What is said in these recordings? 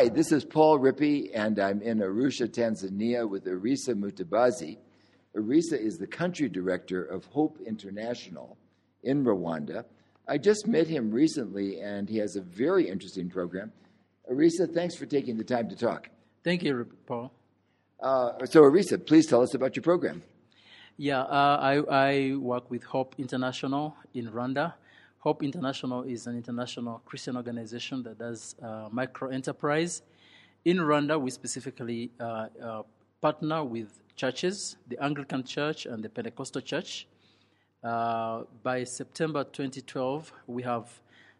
Hi, this is Paul Rippey, and I'm in Arusha, Tanzania with Arisa Mutabazi. Arisa is the country director of Hope International in Rwanda. I just met him recently, and he has a very interesting program. Arisa, thanks for taking the time to talk. Thank you, Paul. So, Arisa, please tell us about your program. Yeah, I work with Hope International in Rwanda. Hope International is an international Christian organization that does micro-enterprise. In Rwanda, we specifically partner with churches, the Anglican Church and the Pentecostal Church. By September 2012, we have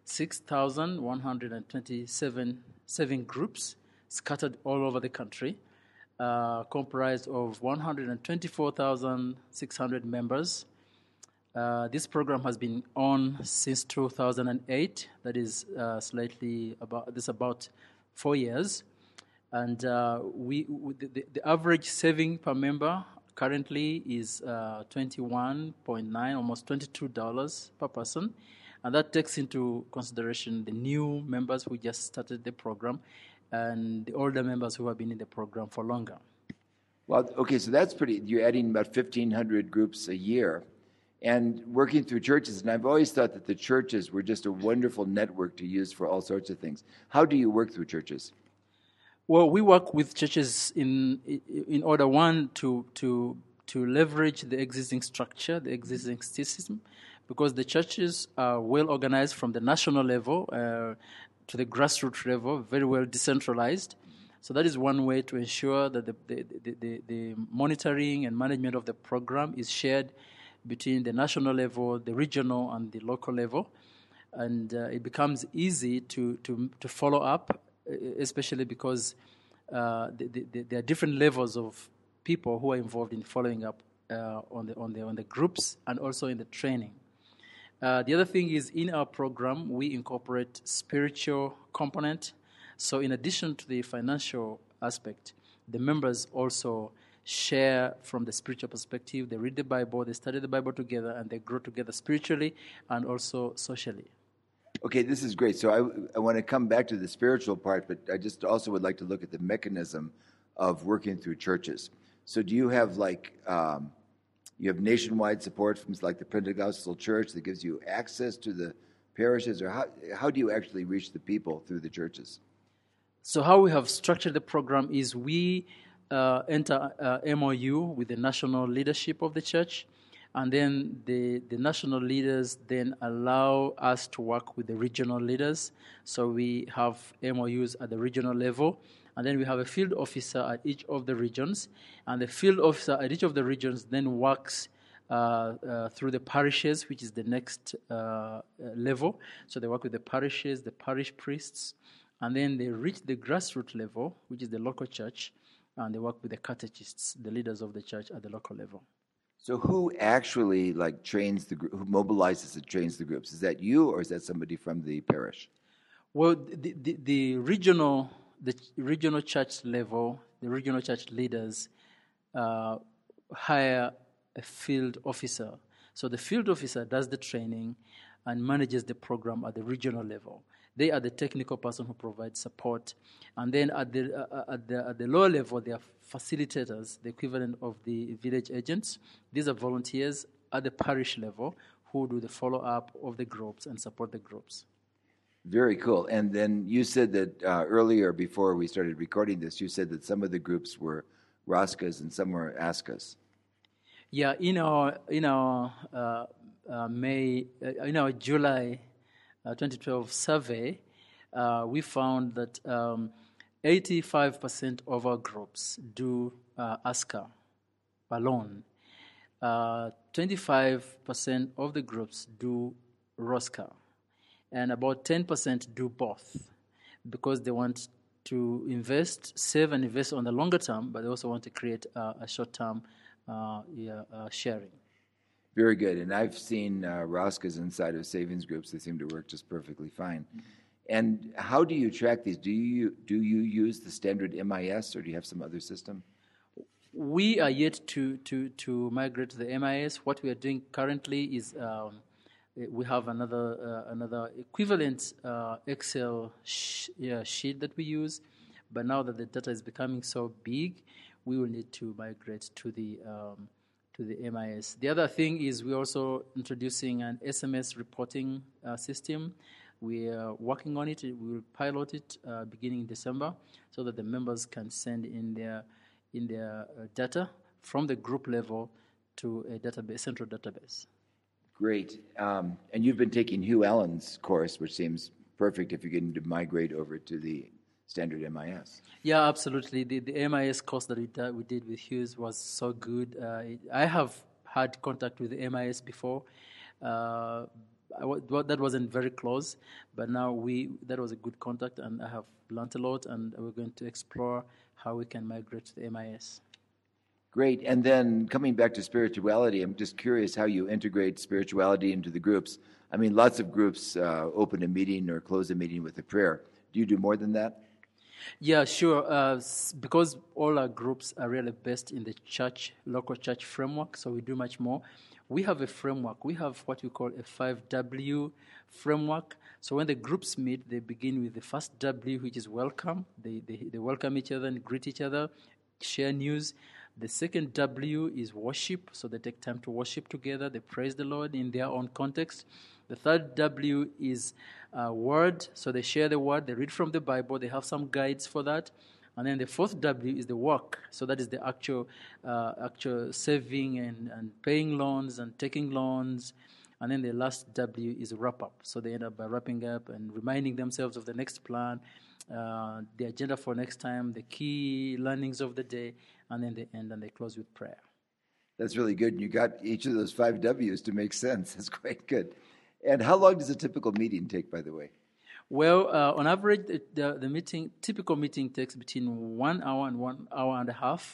6,127 groups scattered all over the country, comprised of 124,600 members. This program has been on since 2008. That is about 4 years, and the average saving per member currently is $21.9, almost $22 per person, and that takes into consideration the new members who just started the program and the older members who have been in the program for longer. Well, okay, so that's pretty. You're adding about 1,500 groups a year. And working through churches, and I've always thought that the churches were just a wonderful network to use for all sorts of things. How do you work through churches? Well, we work with churches in order, one, to leverage the existing structure, the existing system, because the churches are well organized from the national level to the grassroots level, very well decentralized. So that is one way to ensure that the monitoring and management of the program is shared between the national level, the regional, and the local level, and it becomes easy to follow up, especially because there are different levels of people who are involved in following up on the groups and also in the training. The other thing is, in our program, we incorporate spiritual component. So in addition to the financial aspect, the members also share from the spiritual perspective. They read the Bible, they study the Bible together, and they grow together spiritually and also socially. Okay, this is great. So I want to come back to the spiritual part, but I just also would like to look at the mechanism of working through churches. So do you have you have nationwide support from like the Pentecostal Church that gives you access to the parishes, or how do you actually reach the people through the churches? So how we have structured the program is we enter MOU with the national leadership of the church, and then the national leaders then allow us to work with the regional leaders. So we have MOUs at the regional level, and then we have a field officer at each of the regions, and the field officer at each of the regions then works through the parishes, which is the next level. So they work with the parishes, the parish priests, and then they reach the grassroots level, which is the local church, and they work with the catechists, the leaders of the church at the local level. So who actually trains the group, who mobilizes and trains the groups? Is that you, or is that somebody from the parish? Well, the regional church level, the regional church leaders hire a field officer. So the field officer does the training and manages the program at the regional level. They are the technical person who provides support, and then at the lower level, they are facilitators, the equivalent of the village agents. These are volunteers at the parish level who do the follow-up of the groups and support the groups. Very cool. And then you said that earlier, before we started recording this, you said that some of the groups were Roskas and some were Askas. Yeah, in our July 2012 survey, we found that 85% of our groups do ASCA alone. 25% of the groups do ROSCA, and about 10% do both, because they want to save and invest on the longer term, but they also want to create a short-term sharing. Very good. And I've seen Roskas inside of savings groups. They seem to work just perfectly fine. Mm-hmm. And how do you track these? Do you use the standard MIS, or do you have some other system? We are yet to migrate to the MIS. What we are doing currently is we have another equivalent Excel sheet that we use, But now that the data is becoming so big, we will need to migrate to the MIS. The other thing is we're also introducing an SMS reporting system. We are working on it. We will pilot it beginning in December, so that the members can send in their data from the group level to a database, central database. Great. And you've been taking Hugh Allen's course, which seems perfect if you're getting to migrate over to the standard MIS. Yeah, absolutely. The MIS course that we did with Hughes was so good. I have had contact with the MIS before. That wasn't very close, but now that was a good contact, and I have learned a lot, and we're going to explore how we can migrate to the MIS. Great. And then coming back to spirituality, I'm just curious how you integrate spirituality into the groups. I mean, lots of groups open a meeting or close a meeting with a prayer. Do you do more than that? Yeah, sure. Because all our groups are really based in the local church framework, so we do much more. We have a framework. We have what we call a 5W framework. So when the groups meet, they begin with the first W, which is welcome. They welcome each other and greet each other, share news. The second W is worship, so they take time to worship together. They praise the Lord in their own context. The third W is word, so they share the word. They read from the Bible. They have some guides for that. And then the fourth W is the work, so that is the actual saving and paying loans and taking loans. And then the last W is wrap up, so they end up by wrapping up and reminding themselves of the next plan, the agenda for next time, the key learnings of the day, and then they end and they close with prayer. That's really good. And you got each of those 5 W's to make sense. That's quite good. And how long does a typical meeting take, by the way? Well, on average, the typical meeting takes between 1 hour and 1 hour and a half.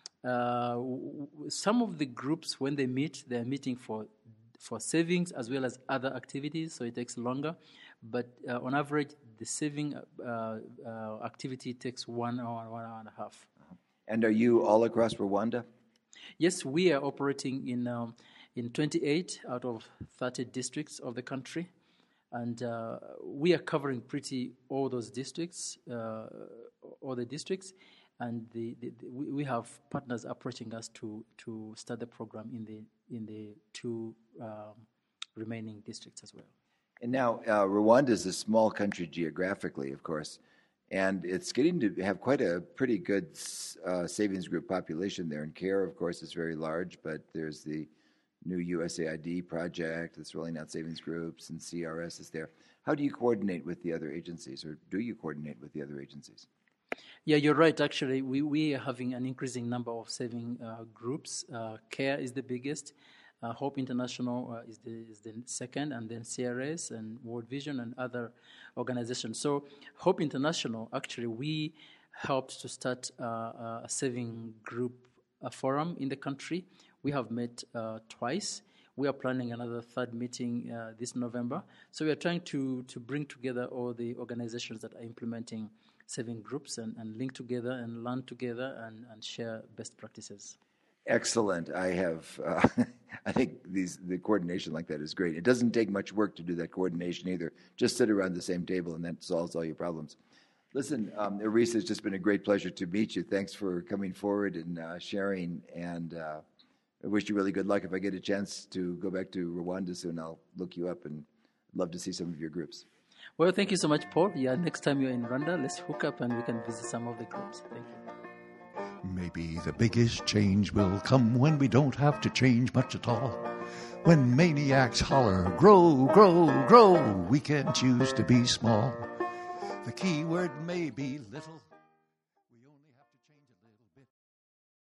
Some of the groups, when they meet, they're meeting for savings as well as other activities, so it takes longer. But on average, the saving activity takes 1 hour and 1 hour and a half. And are you all across Rwanda? Yes, we are operating in 28 out of 30 districts of the country. And we are covering all those districts, all the districts, and we have partners approaching us to start the program in the 2 remaining districts as well. And now Rwanda is a small country geographically, of course, and it's getting to have quite a pretty good savings group population there. And CARE, of course, is very large, but there's the new USAID project that's rolling out savings groups, and CRS is there. How do you coordinate with the other agencies, or do you coordinate with the other agencies? Yeah, you're right. Actually, we are having an increasing number of saving groups. CARE is the biggest. Hope International is the second, and then CRS and World Vision and other organizations. So Hope International, actually, we helped to start a saving group forum in the country. We have met twice. We are planning another 3rd meeting this November. So we are trying to bring together all the organizations that are implementing saving groups and link together and learn together and share best practices. Excellent. I think the coordination like that is great. It doesn't take much work to do that coordination either. Just sit around the same table and that solves all your problems. Listen, Erisa, it's just been a great pleasure to meet you. Thanks for coming forward and sharing, and I wish you really good luck. If I get a chance to go back to Rwanda soon, I'll look you up and love to see some of your groups. Well, thank you so much, Paul. Yeah, next time you're in Rwanda, let's hook up and we can visit some of the groups. Thank you. Maybe the biggest change will come when we don't have to change much at all. When maniacs holler, grow, grow, grow, we can choose to be small. The key word may be little.